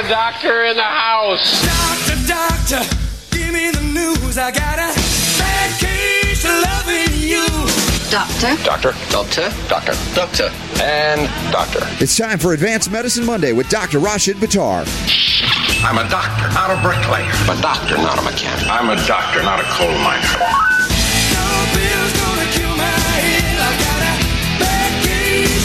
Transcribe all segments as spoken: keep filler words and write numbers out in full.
a doctor in the house. Doctor, doctor, give me the news. I got a bad case of loving you. Doctor. Doctor. Doctor. Doctor. Doctor. And doctor. It's time for Advanced Medicine Monday with Doctor Rashid Buttar. I'm a doctor, not a bricklayer. I'm a doctor, not a mechanic. I'm a doctor, not a coal miner. No pill's gonna kill my head. I got a bad case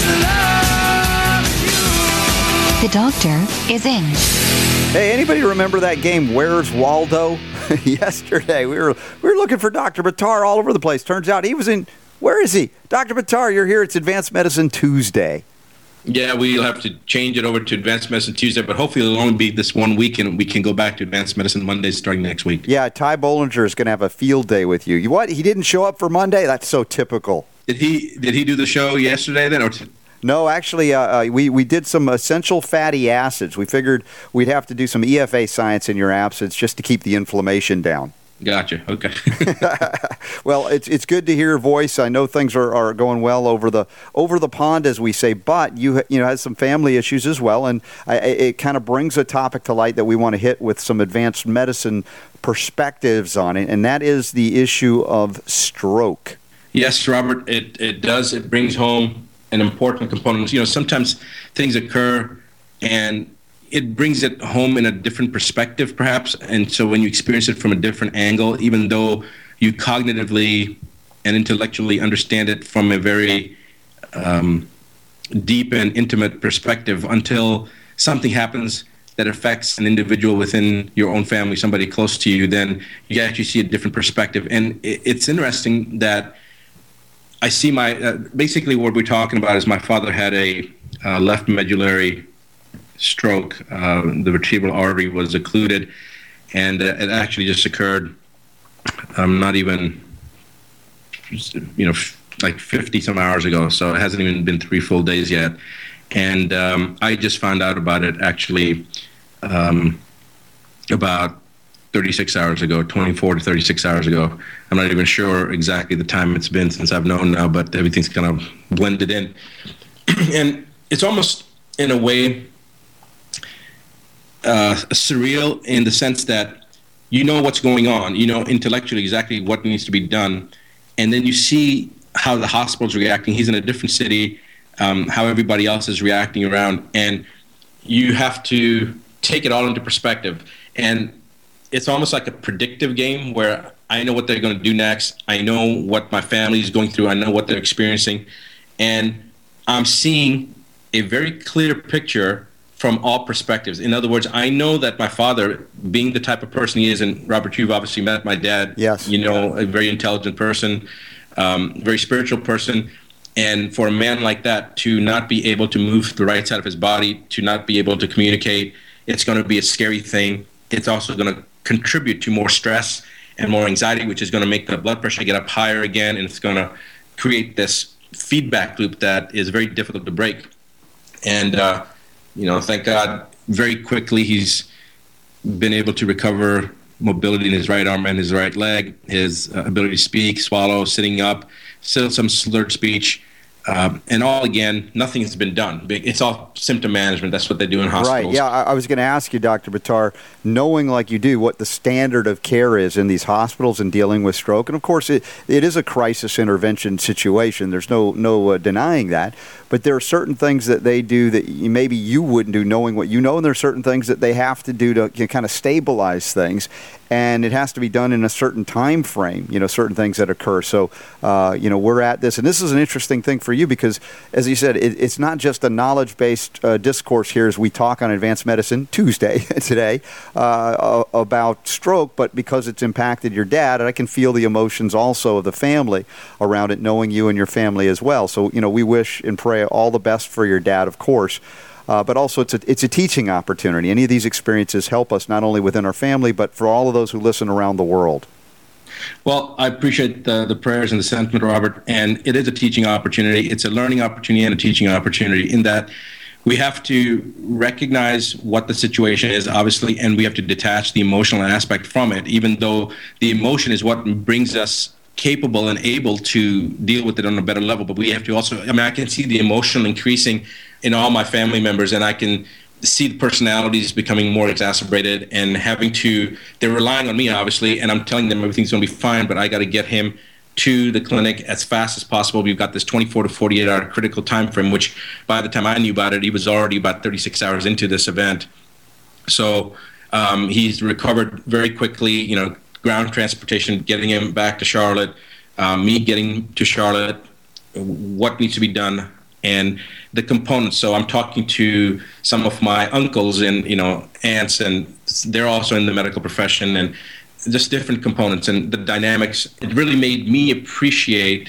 of loving you. The doctor is in. Hey, anybody remember that game, Where's Waldo? Yesterday, we were we were looking for Doctor Buttar all over the place. Turns out he was in, where is he? Doctor Buttar, you're here. It's Advanced Medicine Tuesday. Yeah, we'll have to change it over to Advanced Medicine Tuesday, but hopefully it'll only be this one week, and we can go back to Advanced Medicine Mondays starting next week. Yeah, Ty Bollinger is going to have a field day with you. You what? He didn't show up for Monday? That's so typical. Did he Did he do the show yesterday then? Or t- No, actually, uh, uh, we, we did some essential fatty acids. We figured we'd have to do some E F A science in your absence just to keep the inflammation down. Gotcha. Okay. Well, it's it's good to hear your voice. I know things are, are going well over the over the pond, as we say, but you you know had some family issues as well, and I, it kind of brings a topic to light that we want to hit with some advanced medicine perspectives on it, and that is the issue of stroke. Yes, Robert, it, it does. It brings home an important component. You know, sometimes things occur and it brings it home in a different perspective, perhaps. And so when you experience it from a different angle, even though you cognitively and intellectually understand it from a very um, deep and intimate perspective, until something happens that affects an individual within your own family, somebody close to you, then you actually see a different perspective. And it, it's interesting that I see my, uh, basically what we're talking about is my father had a uh, left medullary stroke. Uh, the vertebral artery was occluded, and uh, it actually just occurred um, not even, you know, f- like fifty some hours ago. So it hasn't even been three full days yet. And um, I just found out about it actually um, about thirty-six hours ago, twenty-four to thirty-six hours ago. I'm not even sure exactly the time it's been since I've known now, but everything's kind of blended in. And it's almost, in a way, uh, surreal in the sense that you know what's going on, you know intellectually exactly what needs to be done, and then you see how the hospital's reacting. He's in a different city, um, how everybody else is reacting around, and you have to take it all into perspective. And it's almost like a predictive game where I know what they're going to do next. I know what my family is going through. I know what they're experiencing. And I'm seeing a very clear picture from all perspectives. In other words, I know that my father, being the type of person he is, and Robert, you've obviously met my dad. Yes. You know, a very intelligent person, um, very spiritual person. And for a man like that to not be able to move the right side of his body, to not be able to communicate, it's going to be a scary thing. It's also going to contribute to more stress and more anxiety, which is going to make the blood pressure get up higher again, and it's going to create this feedback loop that is very difficult to break. And, uh, you know, thank God, very quickly he's been able to recover mobility in his right arm and his right leg, his uh, ability to speak, swallow, sitting up, still some slurred speech. Um, and all, again, nothing has been done. It's all symptom management. That's what they do in hospitals. Right, yeah, I, I was going to ask you, Doctor Buttar, knowing like you do what the standard of care is in these hospitals and dealing with stroke, and of course it, it is a crisis intervention situation. There's no, no uh, denying that. But there are certain things that they do that you, maybe you wouldn't do knowing what you know, and there are certain things that they have to do to you know, kind of stabilize things. And it has to be done in a certain time frame, you know, certain things that occur. So, uh, you know, we're at this. And this is an interesting thing for you because, as you said, it, it's not just a knowledge-based uh, discourse here as we talk on Advanced Medicine Tuesday today uh, about stroke, but because it's impacted your dad, and I can feel the emotions also of the family around it, knowing you and your family as well. So, you know, we wish and pray all the best for your dad, of course. Uh, but also it's a, it's a teaching opportunity. Any of these experiences help us not only within our family, but for all of those who listen around the world. Well, I appreciate the, the prayers and the sentiment, Robert, and it is a teaching opportunity. It's a learning opportunity and a teaching opportunity in that we have to recognize what the situation is, obviously, and we have to detach the emotional aspect from it, even though the emotion is what brings us capable and able to deal with it on a better level. But we have to also, I mean, I can see the emotion increasing in all my family members, and I can see the personalities becoming more exacerbated and having to, they're relying on me, obviously, and I'm telling them everything's going to be fine, but I got to get him to the clinic as fast as possible. We've got this twenty-four to forty-eight hour critical time frame, which by the time I knew about it, he was already about thirty-six hours into this event. So um, he's recovered very quickly, you know, ground transportation, getting him back to Charlotte, um, me getting to Charlotte, what needs to be done, and the components. So I'm talking to some of my uncles and, you know, aunts, and they're also in the medical profession, and just different components and the dynamics. It really made me appreciate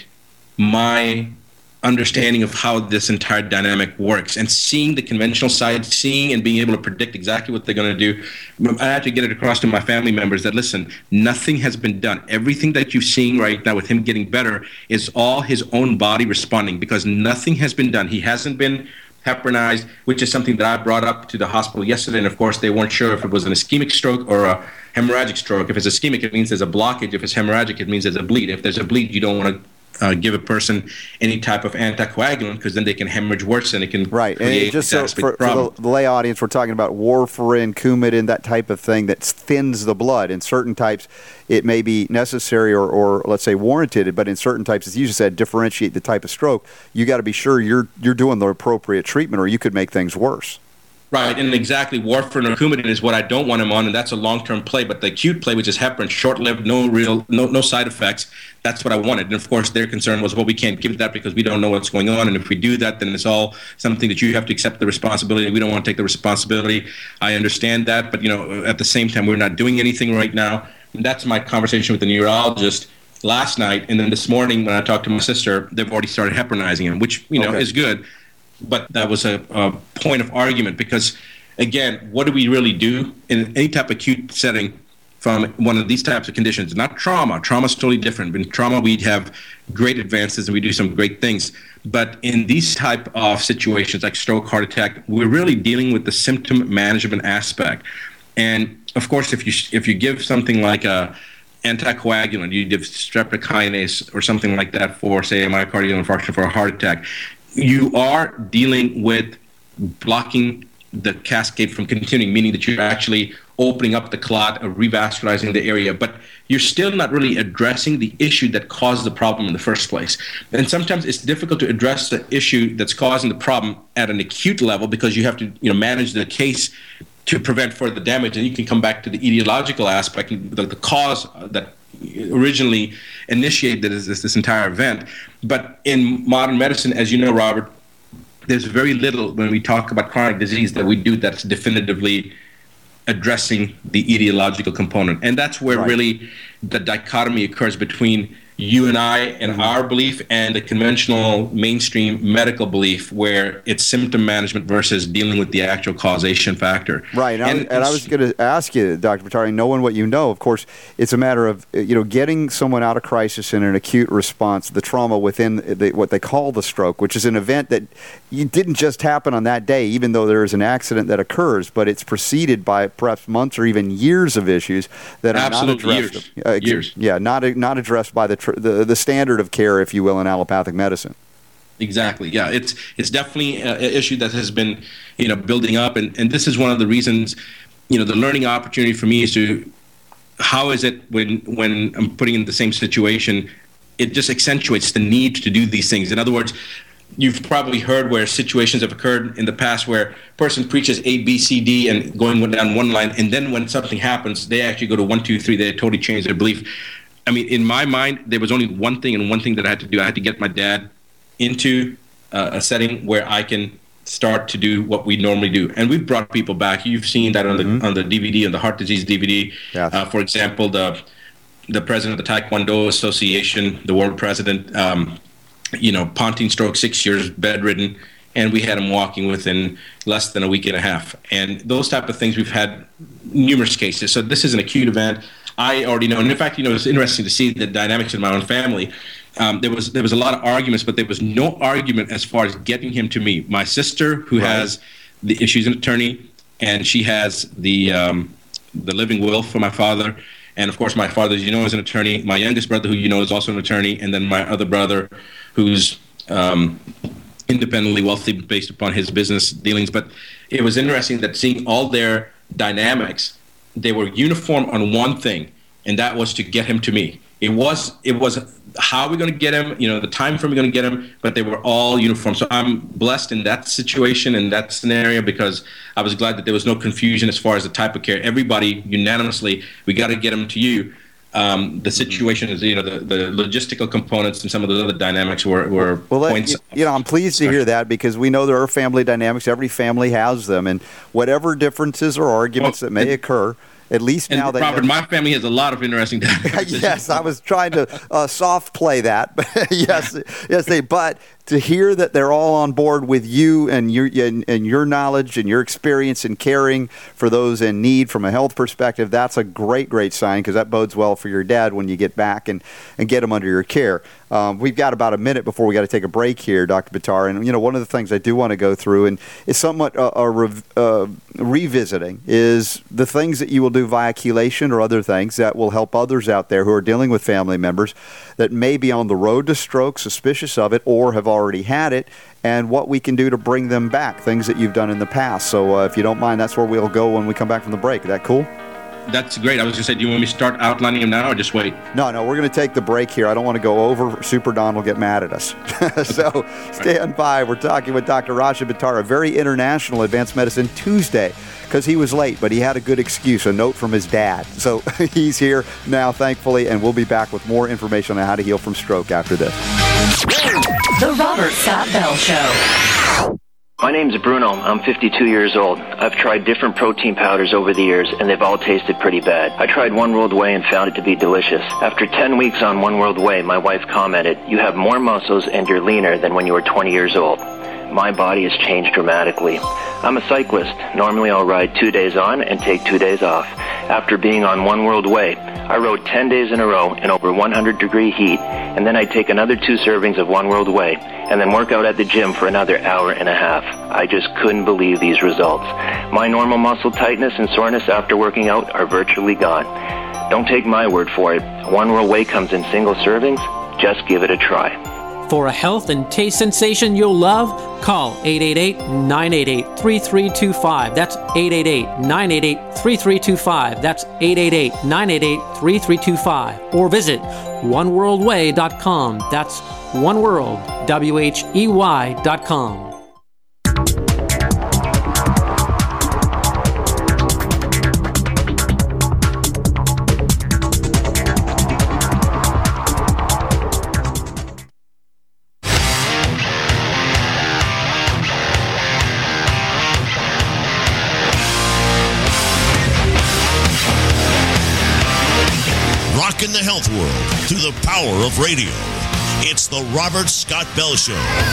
my understanding of how this entire dynamic works, and seeing the conventional side, seeing and being able to predict exactly what they're going to do. I had to get it across to my family members that, listen, nothing has been done. Everything that you're seeing right now with him getting better is all his own body responding, because nothing has been done. He hasn't been heparinized, which is something that I brought up to the hospital yesterday, and of course they weren't sure if it was an ischemic stroke or a hemorrhagic stroke. If it's ischemic, it means there's a blockage. If it's hemorrhagic, it means there's a bleed. If there's a bleed, you don't want to uh, give a person any type of anticoagulant, because then they can hemorrhage worse and it can right. create And just so for, problem. for the, the lay audience, we're talking about warfarin, Coumadin, that type of thing that thins the blood. In certain types, it may be necessary or, or let's say warranted, but in certain types, as you said, differentiate the type of stroke. You got to be sure you're you're doing the appropriate treatment, or you could make things worse. Right, and exactly, warfarin or Coumadin is what I don't want him on, and that's a long-term play. But the acute play, which is heparin, short-lived, no real, no no side effects, that's what I wanted. And of course, their concern was, well, we can't give that because we don't know what's going on, and if we do that, then it's all something that you have to accept the responsibility. We don't want to take the responsibility. I understand that, but you know, at the same time, we're not doing anything right now. And that's my conversation with the neurologist last night, and then this morning when I talked to my sister, they've already started heparinizing him, which you know okay. is good. But that was a, a point of argument, because, again, what do we really do in any type of acute setting from one of these types of conditions? Not trauma. Trauma is totally different. In trauma, we have great advances and we do some great things. But in these type of situations like stroke, heart attack, we're really dealing with the symptom management aspect. And, of course, if you if you give something like a anticoagulant, you give streptokinase or something like that for, say, a myocardial infarction for a heart attack, you are dealing with blocking the cascade from continuing, meaning that you're actually opening up the clot or revascularizing the area, but you're still not really addressing the issue that caused the problem in the first place. And sometimes it's difficult to address the issue that's causing the problem at an acute level, because you have to, you know, manage the case to prevent further damage, and you can come back to the etiological aspect, the, the cause that originally initiated this, this, this entire event. But in modern medicine, as you know, Robert, there's very little when we talk about chronic disease that we do that's definitively addressing the etiological component. And that's where right. really the dichotomy occurs between you and I and mm-hmm. our belief and the conventional mainstream medical belief, where it's symptom management versus dealing with the actual causation factor. Right, and, and, I, was, and I was going to ask you, Doctor Bottari, knowing what you know, of course, it's a matter of, you know, getting someone out of crisis in an acute response, the trauma within the, what they call the stroke, which is an event that you didn't just happen on that day, even though there is an accident that occurs, but it's preceded by perhaps months or even years of issues that are Absolutely not addressed. Years. Uh, years. Yeah, not not addressed by the The, the standard of care, if you will, in allopathic medicine. Exactly. Yeah, it's it's definitely an issue that has been, you know, building up, and, and this is one of the reasons, you know, the learning opportunity for me is to, how is it when when I'm putting in the same situation, it just accentuates the need to do these things. In other words, you've probably heard where situations have occurred in the past where a person preaches A, B, C, D, and going down one line, and then when something happens, they actually go to one, two, three. They totally change their belief. I mean, in my mind, there was only one thing and one thing that I had to do. I had to get my dad into uh, a setting where I can start to do what we normally do. And we've brought people back. You've seen that on mm-hmm. the on the D V D, on the heart disease D V D. Yes. Uh, for example, the the president of the Taekwondo Association, the world president, um, you know, Pontine stroke, six years, bedridden, and we had him walking within less than a week and a half. And those type of things, we've had numerous cases. So this is an acute event. I already know, and in fact, you know, it's interesting to see the dynamics in my own family. Um, there was there was a lot of arguments, but there was no argument as far as getting him to me. My sister, who right. has the she's an attorney, and she has the um, the living will for my father, and of course, my father, as you know, is an attorney. My youngest brother, who you know, is also an attorney, and then my other brother, who's um, independently wealthy based upon his business dealings. But it was interesting that seeing all their dynamics, they were uniform on one thing, and that was to get him to me. It was it was how are we going to get him, you know, the time frame we're going to get him, but they were all uniform. So I'm blessed in that situation, in that scenario, because I was glad that there was no confusion as far as the type of care. Everybody unanimously, we got to get him to you. Um, the situation is, you know, the, the logistical components and some of the other dynamics were, were well, that, points. You, you know, I'm pleased to hear that, because we know there are family dynamics. Every family has them, and whatever differences or arguments well, that may it, occur, at least and now that Robert, my family has a lot of interesting dynamics. Yes, I was trying to uh, soft play that, but yes, yes, they. But to hear that they're all on board with you and your and, and your knowledge and your experience in caring for those in need from a health perspective, that's a great, great sign, because that bodes well for your dad when you get back and, and get him under your care. Um, we've got about a minute before we got to take a break here, Doctor Buttar, and you know, one of the things I do want to go through, and it's somewhat uh, a rev- uh, revisiting, is the things that you will do via chelation or other things that will help others out there who are dealing with family members that may be on the road to stroke, suspicious of it, or have already had it, and what we can do to bring them back, things that you've done in the past. So uh, if you don't mind, that's where we'll go when we come back from the break. Is that cool? That's great. I was going to say, do you want me to start outlining them now or just wait? No, no, we're going to take the break here. I don't want to go over. Super Don will get mad at us. So stand by. We're talking with Doctor Rashid Buttar, a very international advanced medicine Tuesday, because he was late, but he had a good excuse, a note from his dad. So he's here now, thankfully, and we'll be back with more information on how to heal from stroke after this. The Robert Scott Bell Show. My name's Bruno. I'm fifty-two years old. I've tried different protein powders over the years, and they've all tasted pretty bad. I tried One World Whey and found it to be delicious. After ten weeks on One World Whey, my wife commented, "You have more muscles and you're leaner than when you were twenty years old." My body has changed dramatically. I'm a cyclist. Normally I'll ride two days on and take two days off. After being on One World Whey, I rode ten days in a row in over one hundred degree heat, and then I'd take another two servings of One World Whey, and then work out at the gym for another hour and a half. I just couldn't believe these results. My normal muscle tightness and soreness after working out are virtually gone. Don't take my word for it. One World Whey comes in single servings. Just give it a try. For a health and taste sensation you'll love, call eight eight eight, nine eight eight, three three two five. That's eight eight eight, nine eight eight, three three two five. That's eight eight eight, nine eight eight, three three two five. Or visit one world way dot com. That's oneworld, W H E Y dot com. In the health world through the power of radio. It's the Robert Scott Bell Show.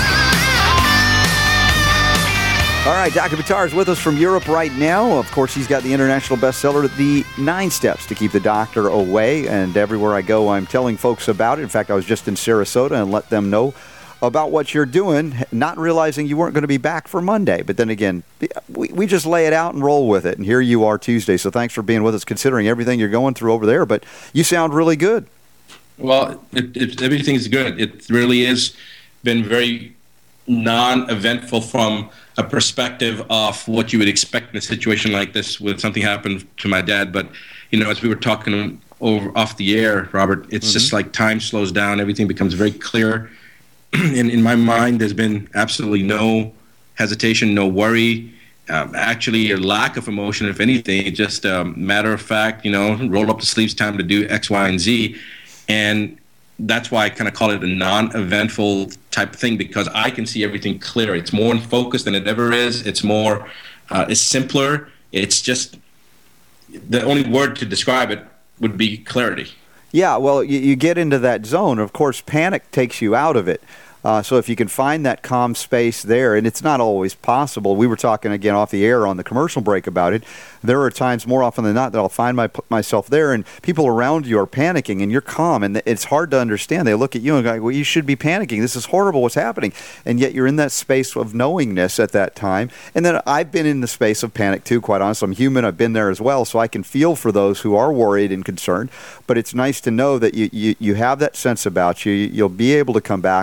All right, Doctor Buttar is with us from Europe right now. Of course, he's got the international bestseller, The Nine Steps to Keep the Doctor Away. And everywhere I go, I'm telling folks about it. In fact, I was just in Sarasota and let them know about what you're doing, not realizing you weren't going to be back for Monday. But then again, we, we just lay it out and roll with it. And here you are Tuesday. So thanks for being with us, considering everything you're going through over there. But you sound really good. Well, it, it, everything's good. It really has been very non-eventful from a perspective of what you would expect in a situation like this when something happened to my dad. But, you know, as we were talking over off the air, Robert, it's mm-hmm. just like time slows down. Everything becomes very clear. In, in my mind, there's been absolutely no hesitation, no worry, um, actually a lack of emotion, if anything. Just a um, matter of fact, you know, roll up the sleeves, time to do X, Y, and Z. And that's why I kind of call it a non-eventful type of thing, because I can see everything clear. It's more in focus than it ever is. It's more, uh, it's simpler. It's just, the only word to describe it would be clarity. Yeah, well, you, you get into that zone. Of course, panic takes you out of it. Uh, so if you can find that calm space there, and it's not always possible. We were talking again off the air on the commercial break about it. There are times more often than not that I'll find my, myself there, and people around you are panicking, and you're calm, and it's hard to understand. They look at you and go, well, you should be panicking. This is horrible what's happening. And yet you're in that space of knowingness at that time. And then I've been in the space of panic too, quite honestly. I'm human. I've been there as well, so I can feel for those who are worried and concerned. But it's nice to know that you, you, you have that sense about you. You'll be able to come back,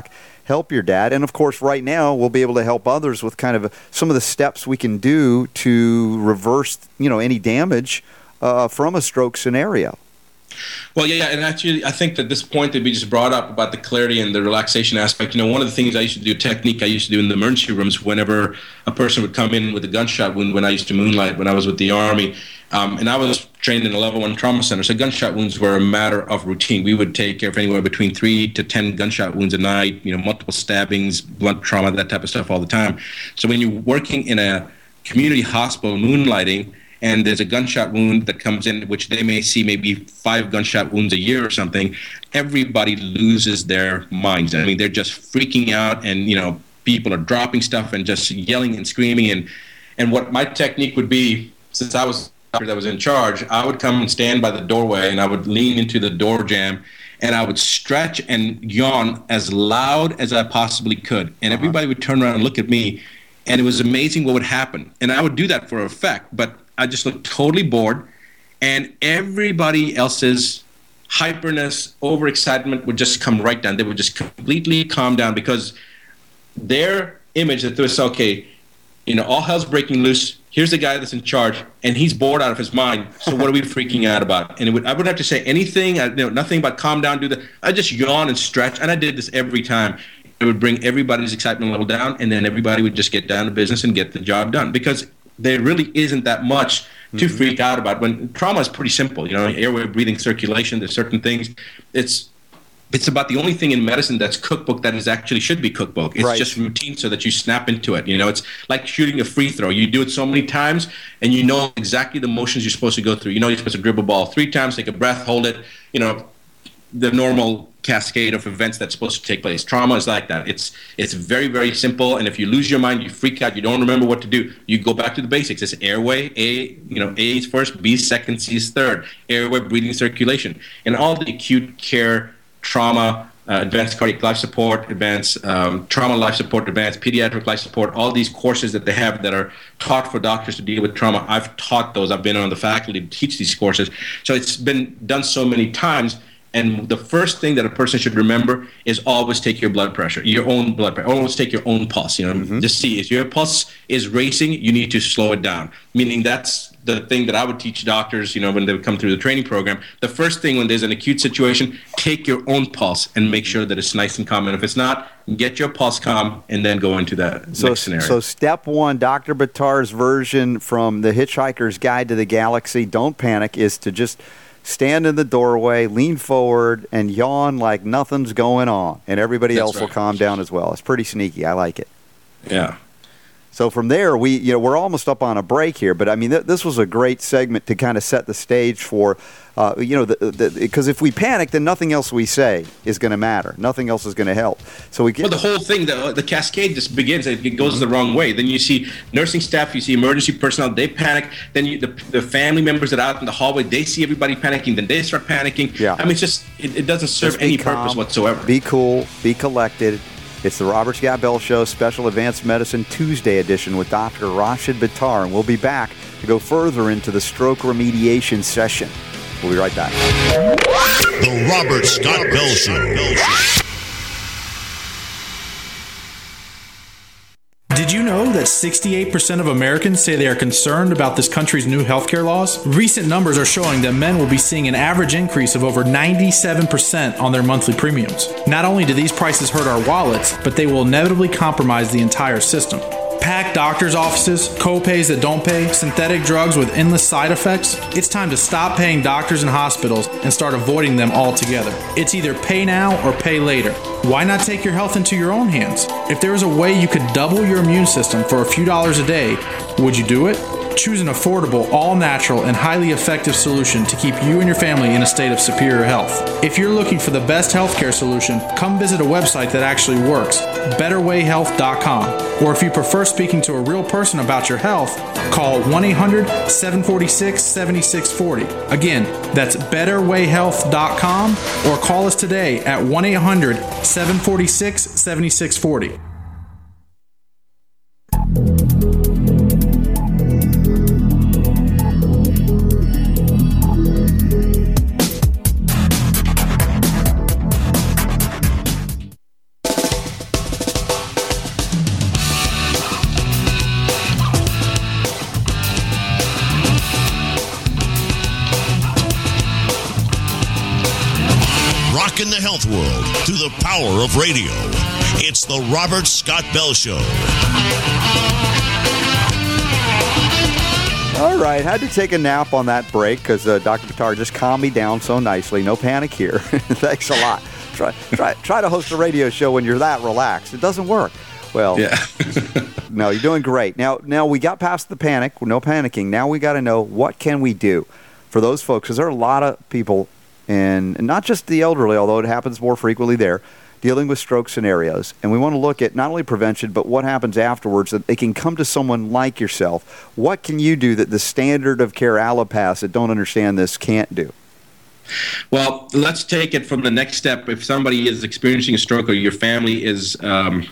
help your dad. And, of course, right now we'll be able to help others with kind of some of the steps we can do to reverse, you know, any damage uh, from a stroke scenario. Well, yeah, and actually, I think that this point that we just brought up about the clarity and the relaxation aspect, you know, one of the things I used to do, technique I used to do in the emergency rooms whenever a person would come in with a gunshot wound when I used to moonlight, when I was with the Army, um, and I was trained in a level one trauma center, so gunshot wounds were a matter of routine. We would take care of anywhere between three to ten gunshot wounds a night, you know, multiple stabbings, blunt trauma, that type of stuff all the time. So when you're working in a community hospital moonlighting, and there's a gunshot wound that comes in, which they may see maybe five gunshot wounds a year or something, everybody loses their minds. I mean, they're just freaking out, and, you know, people are dropping stuff and just yelling and screaming. And, and what my technique would be, since I was the doctor that was in charge, I would come and stand by the doorway, and I would lean into the door jamb, and I would stretch and yawn as loud as I possibly could. And everybody would turn around and look at me, and it was amazing what would happen. And I would do that for effect, but I just looked totally bored, and everybody else's hyperness, overexcitement would just come right down. They would just completely calm down, because their image that was, okay, you know, all hell's breaking loose. Here's the guy that's in charge, and he's bored out of his mind. So what are we freaking out about? And it would, I wouldn't have to say anything, I, you know, nothing about calm down, do that. I just yawn and stretch, and I did this every time. It would bring everybody's excitement level down, and then everybody would just get down to business and get the job done, because there really isn't that much to mm-hmm. freak out about. When trauma is pretty simple, you know, airway, breathing, circulation, there's certain things. It's it's about the only thing in medicine that's cookbook that is actually should be cookbook. It's right. just routine so that you snap into it. You know, it's like shooting a free throw. You do it so many times, and you know exactly the motions you're supposed to go through. You know you're supposed to dribble ball three times, take a breath, hold it, you know, the normal cascade of events that's supposed to take place. Trauma is like that. It's it's very, very simple, and if you lose your mind, you freak out, you don't remember what to do, you go back to the basics. It's airway, A, you know, A is first, B second, C is third. Airway, breathing, circulation. And all the acute care, trauma, uh, advanced cardiac life support, advanced um, trauma life support, advanced pediatric life support, all these courses that they have that are taught for doctors to deal with trauma, I've taught those. I've been on the faculty to teach these courses. So it's been done so many times. And the first thing that a person should remember is always take your blood pressure, your own blood pressure. Always take your own pulse. You know, mm-hmm. just see if your pulse is racing, you need to slow it down. Meaning that's the thing that I would teach doctors. You know, when they would come through the training program, the first thing when there's an acute situation, take your own pulse and make sure that it's nice and calm. And if it's not, get your pulse calm and then go into that so, next scenario. So step one, Doctor Buttar's version from the Hitchhiker's Guide to the Galaxy, don't panic, is to just stand in the doorway, lean forward, and yawn like nothing's going on, and everybody That's else right. will calm down as well. It's pretty sneaky. I like it. Yeah. So from there, we you know we're almost up on a break here, but I mean th- this was a great segment to kind of set the stage for, uh, you know, because if we panic, then nothing else we say is going to matter. Nothing else is going to help. So we get well, the whole thing, the the cascade just begins. It goes the wrong way. Then you see nursing staff, you see emergency personnel, they panic. Then you, the the family members that are out in the hallway, they see everybody panicking. Then they start panicking. Yeah. I mean, it's just it, it doesn't serve any calm, purpose whatsoever. Be cool. Be collected. It's the Robert Scott Bell Show, Special Advanced Medicine Tuesday edition with Doctor Rashid Buttar, and we'll be back to go further into the stroke remediation session. We'll be right back. The Robert Scott Bell Show. Did you know that sixty-eight percent of Americans say they are concerned about this country's new healthcare laws? Recent numbers are showing that men will be seeing an average increase of over ninety-seven percent on their monthly premiums. Not only do these prices hurt our wallets, but they will inevitably compromise the entire system. Packed doctors' offices, co-pays that don't pay, synthetic drugs with endless side effects. It's time to stop paying doctors and hospitals and start avoiding them altogether. It's either pay now or pay later. Why not take your health into your own hands? If there was a way you could double your immune system for a few dollars a day, would you do it? Choose an affordable, all-natural, and highly effective solution to keep you and your family in a state of superior health. If you're looking for the best healthcare solution, come visit a website that actually works, better way health dot com. Or if you prefer speaking to a real person about your health, call one eight hundred, seven four six, seven six four zero. Again, that's better way health dot com, or call us today at one eight hundred, seven four six, seven six four zero. rocking the health world through the power of radio. It's the Robert Scott Bell Show. All right, had to take a nap on that break because uh, Doctor Buttar just calmed me down so nicely. No panic here. Thanks a lot. Try, try, try to host a radio show when you're that relaxed. It doesn't work. Well, yeah. No, you're doing great. Now, now we got past the panic. No panicking. Now we got to know, what can we do for those folks? Because there are a lot of people, and not just the elderly, although it happens more frequently there, dealing with stroke scenarios. And we want to look at not only prevention, but what happens afterwards, that they can come to someone like yourself. What can you do that the standard of care allopaths that don't understand this can't do? Well, let's take it from the next step. If somebody is experiencing a stroke, or your family is, um,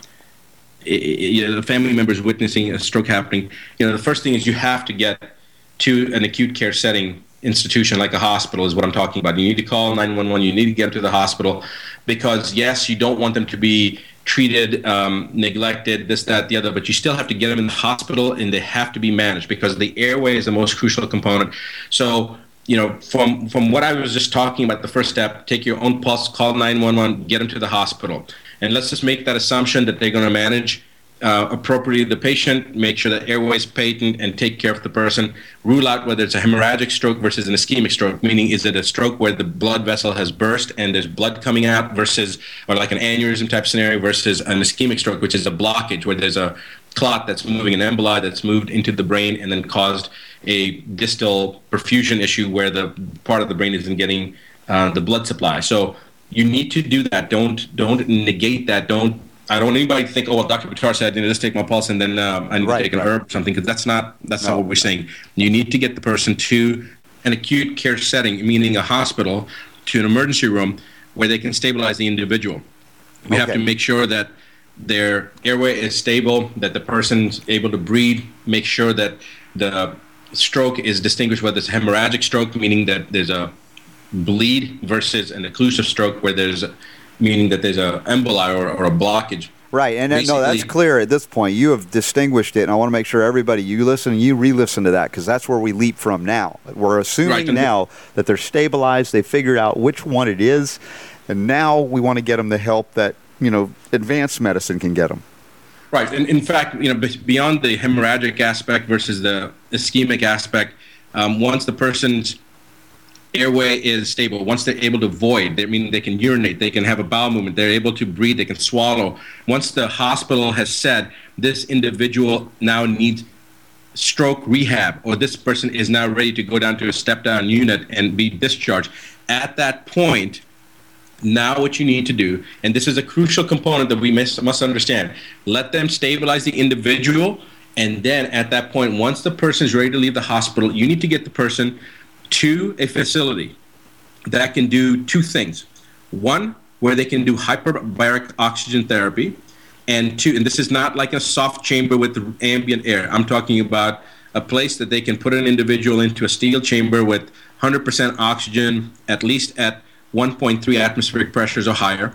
you know, the family member is witnessing a stroke happening, you know, the first thing is you have to get to an acute care setting institution like a hospital is what I'm talking about. You need to call nine one one. You need to get them to the hospital because, yes, you don't want them to be treated, um, neglected, this, that, the other, but you still have to get them in the hospital, and they have to be managed because the airway is the most crucial component. So, you know, from from what I was just talking about, the first step, take your own pulse, call nine one one, get them to the hospital. And let's just make that assumption that they're going to manage uh, appropriately the patient, make sure that airway is patent, and take care of the person. Rule out whether it's a hemorrhagic stroke versus an ischemic stroke, meaning is it a stroke where the blood vessel has burst and there's blood coming out versus, or like an aneurysm type scenario versus an ischemic stroke, which is a blockage where there's a clot that's moving, an emboli that's moved into the brain and then caused a distal perfusion issue where the part of the brain isn't getting uh, the blood supply. So you need to do that. Don't don't negate that. Don't I don't want anybody to think, oh, well, Doctor Buttar said, you know, just take my pulse and then um, I need right, to take an right. herb or something, because that's not that's no. not what we're saying. You need to get the person to an acute care setting, meaning a hospital, to an emergency room where they can stabilize the individual. We okay. have to make sure that their airway is stable, that the person's able to breathe, make sure that the stroke is distinguished whether it's a hemorrhagic stroke, meaning that there's a bleed, versus an occlusive stroke where there's a, meaning that there's a emboli or, or a blockage. Right, and Basically, no, that's clear at this point. You have distinguished it, and I want to make sure everybody, you listen and you re-listen to that, because that's where we leap from now. We're assuming right, now that they're stabilized, they figured out which one it is, and now we want to get them the help that, you know, advanced medicine can get them. Right, and in fact, you know, beyond the hemorrhagic aspect versus the ischemic aspect, um, once the person's airway is stable, once they're able to void, they mean they can urinate, they can have a bowel movement, they're able to breathe, they can swallow. Once the hospital has said this individual now needs stroke rehab, or this person is now ready to go down to a step-down unit and be discharged, at that point, now what you need to do, and this is a crucial component that we must, must understand, let them stabilize the individual, and then at that point, once the person is ready to leave the hospital, you need to get the person to a facility that can do two things. One, where they can do hyperbaric oxygen therapy, and two, and this is not like a soft chamber with ambient air. I'm talking about a place that they can put an individual into a steel chamber with one hundred percent oxygen, at least at one point three atmospheric pressures or higher,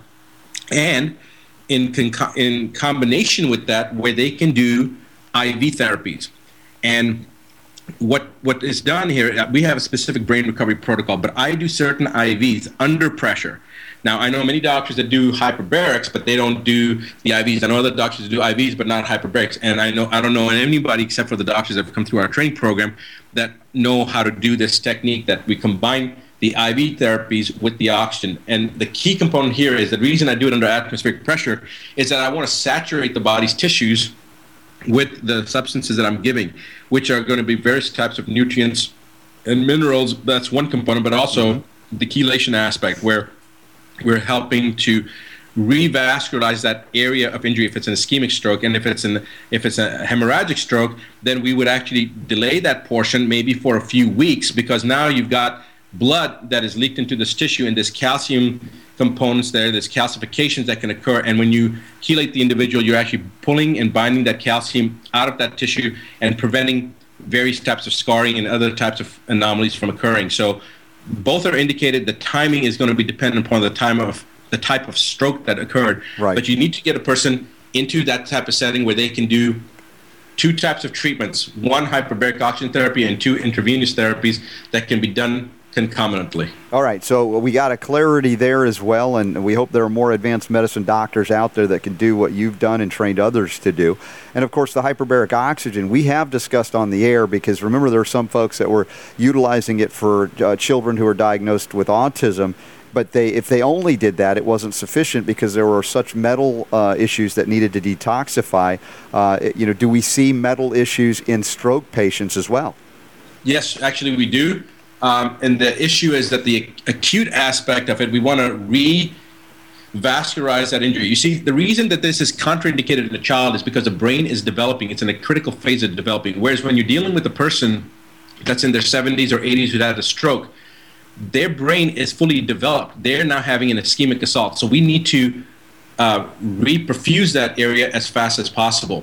and in con- in combination with that, where they can do I V therapies. And what what is done here, we have a specific brain recovery protocol, but I do certain I Vs under pressure. Now, I know many doctors that do hyperbarics, but they don't do the I Vs. I know other doctors that do I Vs, but not hyperbarics. And I know I don't know anybody except for the doctors that have come through our training program that know how to do this technique, that we combine the I V therapies with the oxygen. And the key component here is the reason I do it under atmospheric pressure is that I want to saturate the body's tissues with the substances that I'm giving, which are going to be various types of nutrients and minerals. That's one component, but also mm-hmm. the chelation aspect, where we're helping to revascularize that area of injury if it's an ischemic stroke, and if it's an if it's a hemorrhagic stroke, then we would actually delay that portion maybe for a few weeks, because now you've got blood that is leaked into this tissue, and there's calcium components there, there's calcifications that can occur, and when you chelate the individual, you're actually pulling and binding that calcium out of that tissue and preventing various types of scarring and other types of anomalies from occurring. So both are indicated. The timing is going to be dependent upon the time of the type of stroke that occurred. Right. But you need to get a person into that type of setting where they can do two types of treatments: one, hyperbaric oxygen therapy, and two, intravenous therapies that can be done concomitantly. All right, so we got a clarity there as well, and we hope there are more advanced medicine doctors out there that can do what you've done and trained others to do. And, of course, the hyperbaric oxygen we have discussed on the air, because remember there are some folks that were utilizing it for uh, children who are diagnosed with autism, but they if they only did that, it wasn't sufficient because there were such metal uh, issues that needed to detoxify. Uh, you know, do we see metal issues in stroke patients as well? Yes, actually we do. Um, and the issue is that the acute aspect of it, we want to re-vascularize that injury. You see, the reason that this is contraindicated in a child is because the brain is developing. It's in a critical phase of developing. Whereas when you're dealing with a person that's in their seventies or eighties who had a stroke, their brain is fully developed. They're now having an ischemic assault. So we need to uh, reperfuse that area as fast as possible.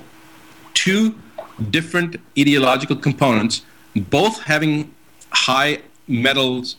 Two different etiological components, both having high metals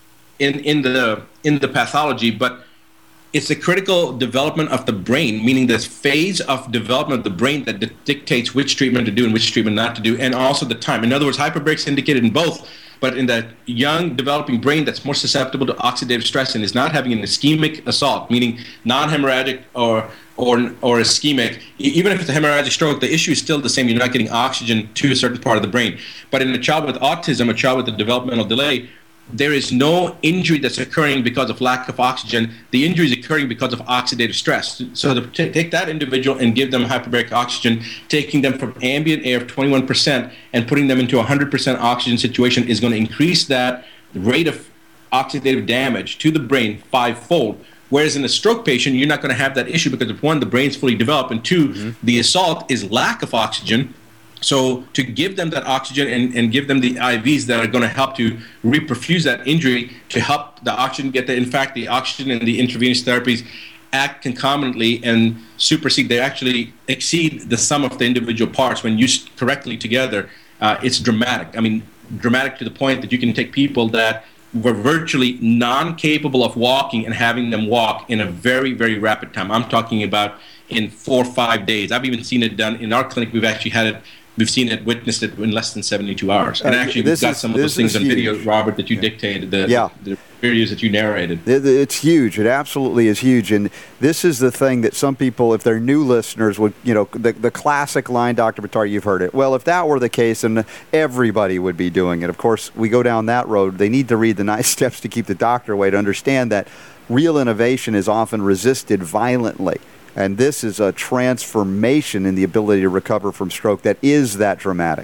in in the in the pathology, but it's a critical development of the brain, meaning this phase of development of the brain that di- dictates which treatment to do and which treatment not to do, and also the time. In other words, hyperbaric's indicated in both, but in that young developing brain that's more susceptible to oxidative stress and is not having an ischemic assault, meaning non-hemorrhagic or or or ischemic, even if it's a hemorrhagic stroke, the issue is still the same. You're not getting oxygen to a certain part of the brain. But in a child with autism, a child with a developmental delay, there is no injury that's occurring because of lack of oxygen. The injury is occurring because of oxidative stress. So to t- take that individual and give them hyperbaric oxygen, taking them from ambient air of twenty-one percent and putting them into a one hundred percent oxygen situation is going to increase that rate of oxidative damage to the brain fivefold. Whereas in a stroke patient, you're not going to have that issue because, of one, the brain's fully developed, and two, mm-hmm. the assault is lack of oxygen. So to give them that oxygen and, and give them the I Vs that are going to help to reperfuse that injury to help the oxygen get there. In fact, the oxygen and the intravenous therapies act concomitantly and supersede. They actually exceed the sum of the individual parts when used correctly together. Uh, it's dramatic. I mean, dramatic to the point that you can take people that were virtually non-capable of walking and having them walk in a very, very rapid time. I'm talking about in four or five days. I've even seen it done in our clinic. We've actually had it, we've seen it, witnessed it in less than seventy-two hours. And actually, we've got is, some of those things on huge. video, Robert, that you yeah. dictated, the, yeah. the videos that you narrated. It's huge. It absolutely is huge. And this is the thing that some people, if they're new listeners, would, you know, the, the classic line, Doctor Buttar, you've heard it. Well, if that were the case, then everybody would be doing it. Of course, we go down that road. They need to read the Nine Steps to Keep the Doctor Away to understand that real innovation is often resisted violently. And this is a transformation in the ability to recover from stroke that is that dramatic.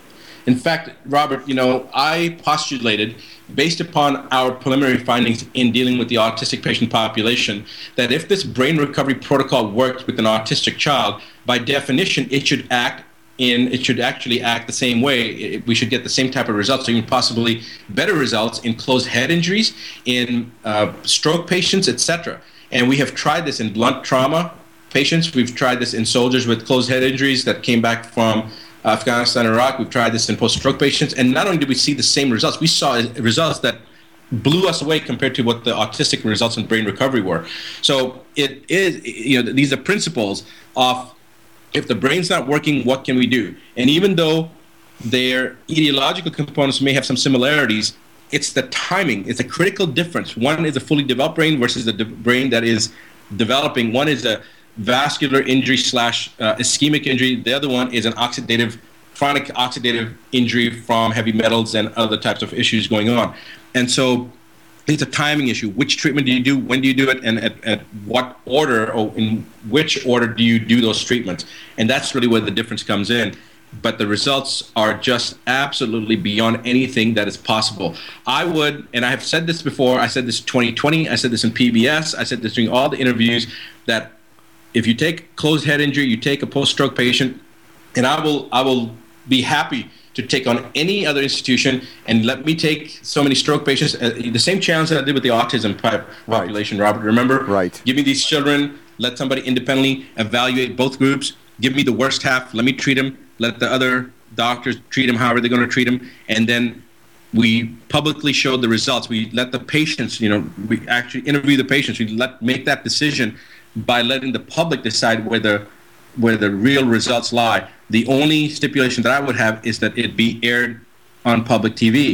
In fact, Robert, you know, I postulated, based upon our preliminary findings in dealing with the autistic patient population, that if this brain recovery protocol worked with an autistic child, by definition, it should act in, it should actually act the same way. It, we should get the same type of results, or even possibly better results in closed head injuries, in uh, stroke patients, et cetera. And we have tried this in blunt trauma patients. We've tried this in soldiers with closed head injuries that came back from Afghanistan and Iraq. We've tried this in post-stroke patients. And not only did we see the same results, we saw results that blew us away compared to what the autistic results in brain recovery were. So it is, you know, these are principles of, if the brain's not working, what can we do? And even though their etiological components may have some similarities, it's the timing. It's a critical difference. One is a fully developed brain versus the de- brain that is developing. One is a vascular injury slash uh, ischemic injury. The other one is an oxidative, chronic oxidative injury from heavy metals and other types of issues going on. And so it's a timing issue. Which treatment do you do? When do you do it? And at, at what order, or in which order do you do those treatments? And that's really where the difference comes in. But the results are just absolutely beyond anything that is possible. I would, and I have said this before, I said this in twenty twenty, I said this in P B S, I said this during all the interviews, that if you take closed head injury, you take a post-stroke patient, and I will I will be happy to take on any other institution, and let me take so many stroke patients, uh, the same challenge that I did with the autism population, right. Robert, remember? Right. Give me these children, let somebody independently evaluate both groups, give me the worst half, let me treat them, let the other doctors treat them however they're going to treat them, and then we publicly showed the results. We let the patients, you know, we actually interview the patients. We let make that decision by letting the public decide where the where the real results lie. The only stipulation that I would have is that it be aired on public T V.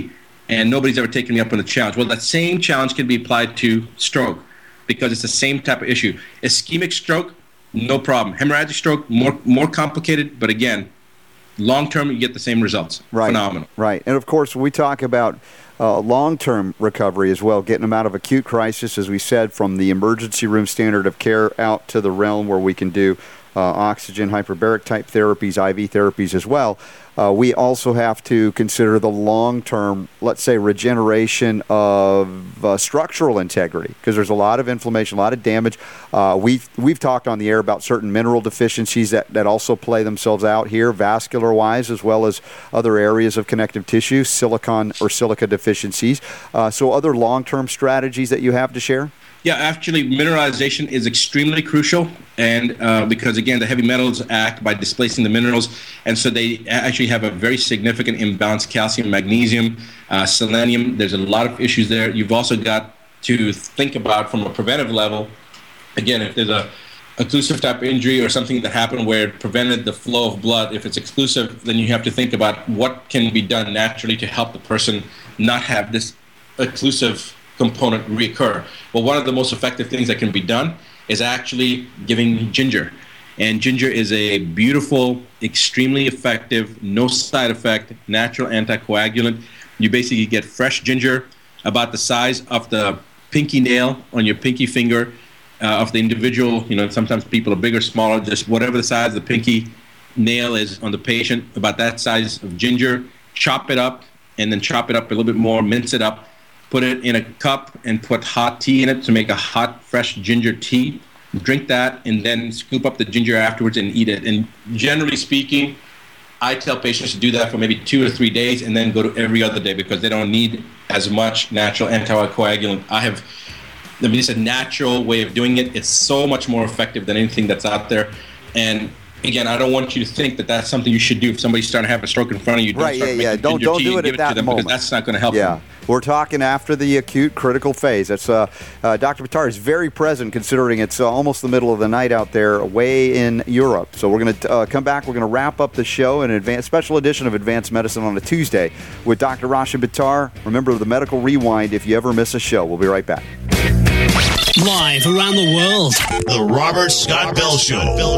and nobody's ever taken me up on the challenge. Well, that same challenge can be applied to stroke because it's the same type of issue. Ischemic stroke, no problem. Hemorrhagic stroke, more more complicated, but again, long-term, you get the same results. Right. Phenomenal. Right. And, of course, we talk about uh, long-term recovery as well, getting them out of acute crisis, as we said, from the emergency room standard of care out to the realm where we can do uh, oxygen, hyperbaric-type therapies, I V therapies as well. Uh, we also have to consider the long-term, let's say, regeneration of uh, structural integrity, because there's a lot of inflammation, a lot of damage. Uh, we've, we've talked on the air about certain mineral deficiencies that, that also play themselves out here, vascular-wise, as well as other areas of connective tissue, silicon or silica deficiencies. Uh, so other long-term strategies that you have to share? Yeah, actually, mineralization is extremely crucial, and uh, because, again, the heavy metals act by displacing the minerals, and so they actually have a very significant imbalance: calcium, magnesium, uh, selenium. There's a lot of issues there. You've also got to think about, from a preventive level, again, if there's a occlusive type injury or something that happened where it prevented the flow of blood, if it's exclusive, then you have to think about what can be done naturally to help the person not have this occlusive component reoccur. Well, one of the most effective things that can be done is actually giving ginger. And ginger is a beautiful, extremely effective, no side effect, natural anticoagulant. You basically get fresh ginger about the size of the pinky nail on your pinky finger uh, of the individual. You know, sometimes people are bigger, smaller, just whatever the size of the pinky nail is on the patient, about that size of ginger. Chop it up, and then chop it up a little bit more, mince it up, put it in a cup and put hot tea in it to make a hot, fresh ginger tea. Drink that and then scoop up the ginger afterwards and eat it. And generally speaking, I tell patients to do that for maybe two or three days and then go to every other day because they don't need as much natural anticoagulant. I have, I mean, it's a natural way of doing it. It's so much more effective than anything that's out there. And again, I don't want you to think that that's something you should do if somebody's starting to have a stroke in front of you. Don't right, start yeah, yeah. Don't, don't do it at that moment. Because that's not going to help yeah. them. We're talking after the acute critical phase. That's uh, uh, Doctor Buttar is very present, considering it's uh, almost the middle of the night out there away in Europe. So we're going to uh, come back. We're going to wrap up the show in an advanced, special edition of Advanced Medicine on a Tuesday with Doctor Rashid Buttar. Remember the Medical Rewind if you ever miss a show. We'll be right back. Live around the world, The Robert Scott Bell Show.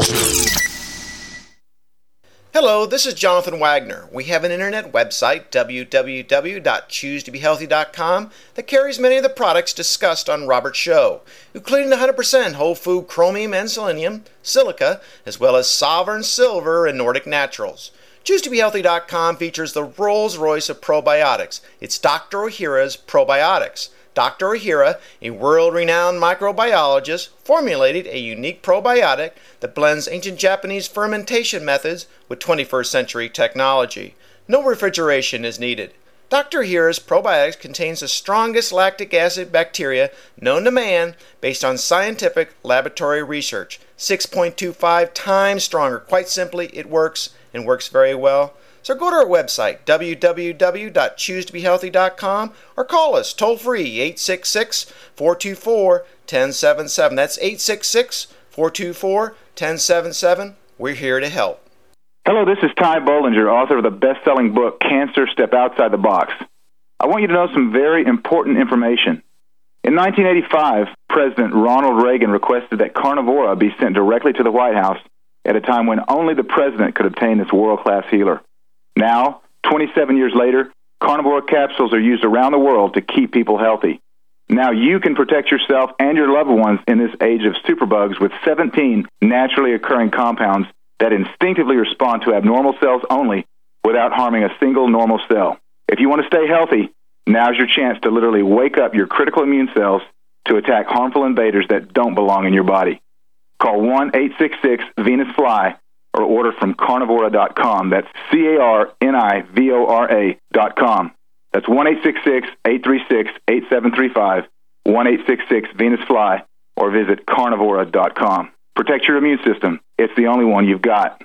Hello, this is Jonathan Wagner. We have an internet website, w w w dot choose to be healthy dot com, that carries many of the products discussed on Robert's show, including one hundred percent whole food chromium and selenium, silica, as well as Sovereign Silver and Nordic Naturals. choose to be healthy dot com features the Rolls-Royce of probiotics. It's Doctor Ohhira's Probiotics. Doctor Ohhira, a world-renowned microbiologist, formulated a unique probiotic that blends ancient Japanese fermentation methods with twenty-first century technology. No refrigeration is needed. Doctor Ohhira's probiotics contains the strongest lactic acid bacteria known to man based on scientific laboratory research. six point two five times stronger. Quite simply, it works and works very well. So go to our website, w w w dot choose to be healthy dot com, or call us toll-free, eight six six, four two four, one zero seven seven. That's eight six six, four two four, one zero seven seven. We're here to help. Hello, this is Ty Bollinger, author of the best-selling book, Cancer, Step Outside the Box. I want you to know some very important information. In nineteen eighty-five, President Ronald Reagan requested that Carnivora be sent directly to the White House at a time when only the president could obtain this world-class healer. Now, twenty-seven years later, Carnivora capsules are used around the world to keep people healthy. Now you can protect yourself and your loved ones in this age of superbugs with seventeen naturally occurring compounds that instinctively respond to abnormal cells only without harming a single normal cell. If you want to stay healthy, now's your chance to literally wake up your critical immune cells to attack harmful invaders that don't belong in your body. Call one eight six six Venus Fly or order from carnivora dot com. That's C A R N I V O R A dot com. That's one eight six six, eight three six, eight seven three five, one eight six six Venus Fly, or visit carnivora dot com. Protect your immune system. It's the only one you've got.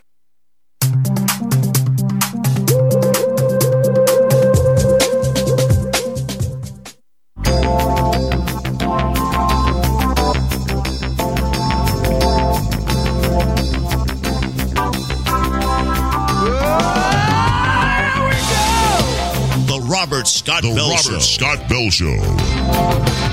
Robert Scott Scott the Bell Robert Show. Scott Bell Show.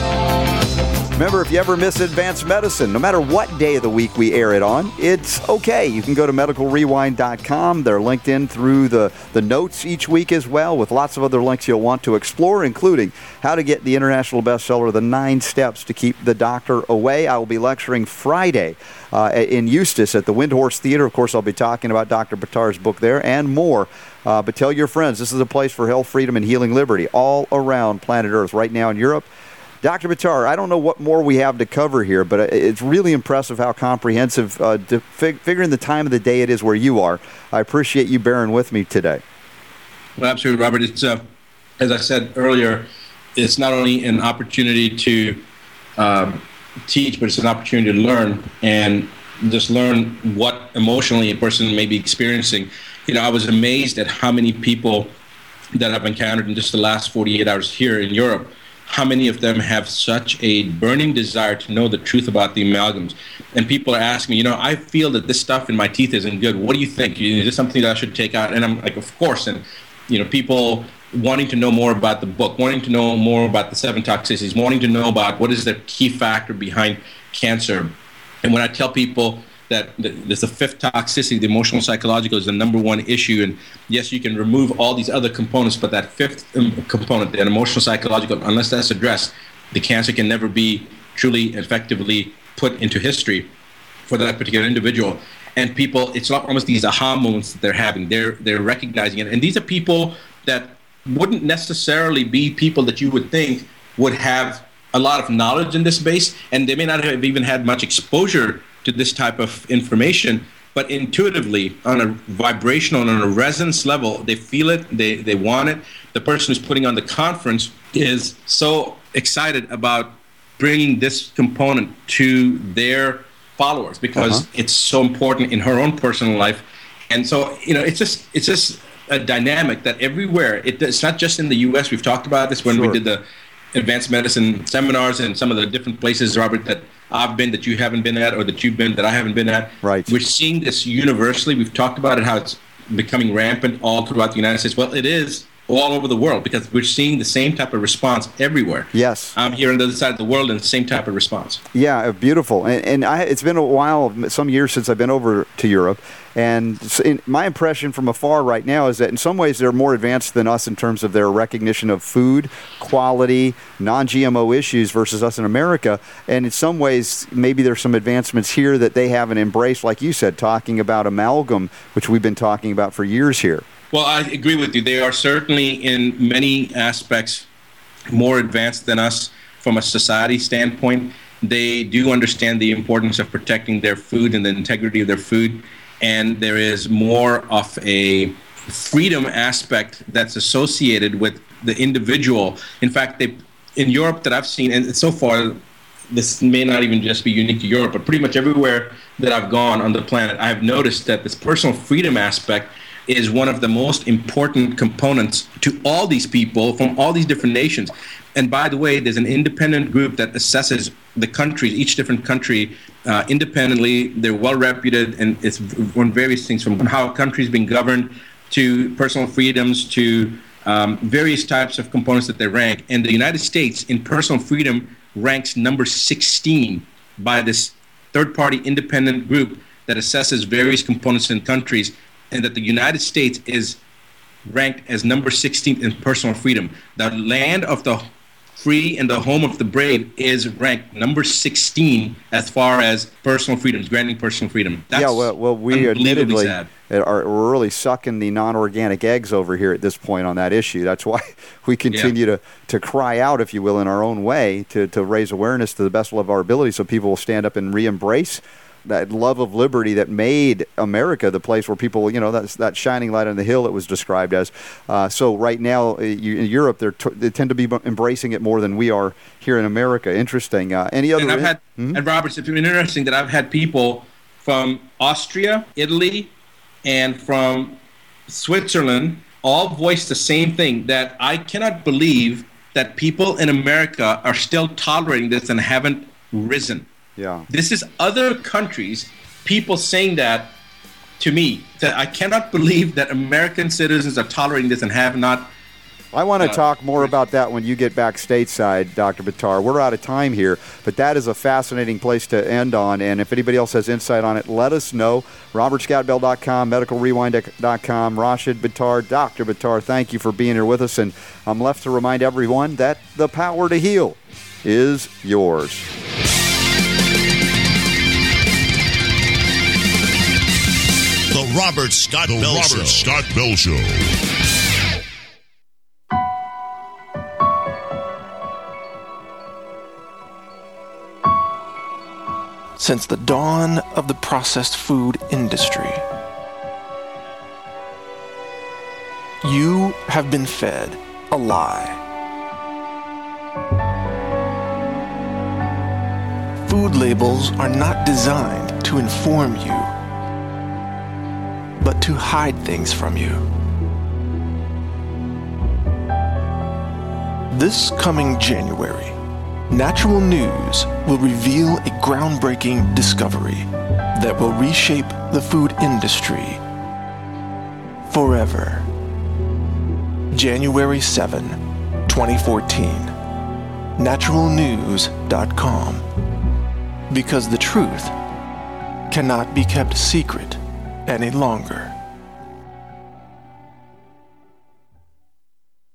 Remember, if you ever miss Advanced Medicine, no matter what day of the week we air it on, it's okay. You can go to medical rewind dot com. They're linked in through the, the notes each week as well, with lots of other links you'll want to explore, including how to get the international bestseller, The Nine Steps to Keep the Doctor Away. I will be lecturing Friday uh, in Eustis at the Windhorse Theater. Of course, I'll be talking about Doctor Buttar's book there and more. Uh, but tell your friends, this is a place for health, freedom, and healing liberty all around planet Earth. Right now in Europe, Doctor Buttar, I don't know what more we have to cover here, but it's really impressive how comprehensive, uh, to fig- figuring the time of the day it is where you are. I appreciate you bearing with me today. Well, absolutely, Robert. It's, uh, as I said earlier, it's not only an opportunity to uh, teach, but it's an opportunity to learn and just learn what emotionally a person may be experiencing. You know, I was amazed at how many people that I've encountered in just the last forty-eight hours here in Europe, how many of them have such a burning desire to know the truth about the amalgams. And people are asking me, you know, I feel that this stuff in my teeth isn't good. What do you think? Is this something that I should take out? And I'm like, of course. And, you know, people wanting to know more about the book, wanting to know more about the seven toxicities, wanting to know about what is the key factor behind cancer. And when I tell people that there's a fifth toxicity, the emotional psychological, is the number one issue. And yes, you can remove all these other components, but that fifth component, that emotional psychological, unless that's addressed, the cancer can never be truly effectively put into history for that particular individual. And people, it's almost these aha moments that they're having. They're they're recognizing it. And these are people that wouldn't necessarily be people that you would think would have a lot of knowledge in this space, and they may not have even had much exposure to this type of information, but intuitively, on a vibrational, on a resonance level, they feel it, they, they want it. The person who's putting on the conference is so excited about bringing this component to their followers because uh-huh. it's so important in her own personal life. And so, you know, it's just it's just a dynamic that everywhere, it, it's not just in the U S. We've talked about this when sure. we did the advanced medicine seminars and some of the different places, Robert, that I've been that you haven't been at, or that you've been that I haven't been at. Right. We're seeing this universally. We've talked about it, how it's becoming rampant all throughout the United States. Well, it is all over the world because we're seeing the same type of response everywhere. Yes. I'm here on the other side of the world and the same type of response. Yeah, beautiful. And, and I, it's been a while, some years since I've been over to Europe. And in, my impression from afar right now is that in some ways they're more advanced than us in terms of their recognition of food, quality, non-G M O issues versus us in America. And in some ways, maybe there's some advancements here that they haven't embraced, like you said, talking about amalgam, which we've been talking about for years here. Well, I agree with you. They are certainly in many aspects more advanced than us from a society standpoint. They do understand the importance of protecting their food and the integrity of their food. And there is more of a freedom aspect that's associated with the individual. In fact, they, in Europe that I've seen, and so far, this may not even just be unique to Europe, but pretty much everywhere that I've gone on the planet, I've noticed that this personal freedom aspect is one of the most important components to all these people from all these different nations. And by the way, there's an independent group that assesses the countries, each different country, uh, independently. They're well-reputed, and it's on various things from how a country's being governed to personal freedoms to um, various types of components that they rank. And the United States in personal freedom ranks number sixteen by this third-party independent group that assesses various components in countries, and that the United States is ranked as number sixteen in personal freedom. The land of the free and the home of the brave is ranked number sixteen as far as personal freedoms, granting personal freedom. That's yeah, well, well we admittedly are, we're really sucking the non-organic eggs over here at this point on that issue. That's why we continue yeah. to, to cry out, if you will, in our own way to, to raise awareness to the best of our ability so people will stand up and re-embrace that love of liberty that made America the place where people, you know, that's that shining light on the hill it was described as. Uh, so right now uh, you, in Europe, they're t- they tend to be embracing it more than we are here in America. Interesting. Uh, any other? And I've in- had, mm-hmm. and Robert, it's been interesting that I've had people from Austria, Italy, and from Switzerland all voice the same thing, that I cannot believe that people in America are still tolerating this and haven't risen. Yeah. This is other countries, people saying that to me, that I cannot believe that American citizens are tolerating this and have not I want to Uh, talk more about that when you get back stateside, Doctor Buttar. We're out of time here, but that is a fascinating place to end on. And if anybody else has insight on it, let us know. Robert Scott Bell dot com, medical rewind dot com, Rashid Buttar, Doctor Buttar, thank you for being here with us. And I'm left to remind everyone that the power to heal is yours. The Robert Scott The Bell Robert Show. Scott Bell Show. Since the dawn of the processed food industry, you have been fed a lie. Food labels are not designed to inform you, but to hide things from you. This coming January, Natural News will reveal a groundbreaking discovery that will reshape the food industry forever. January seventh, twenty fourteen. natural news dot com. Because the truth cannot be kept secret any longer.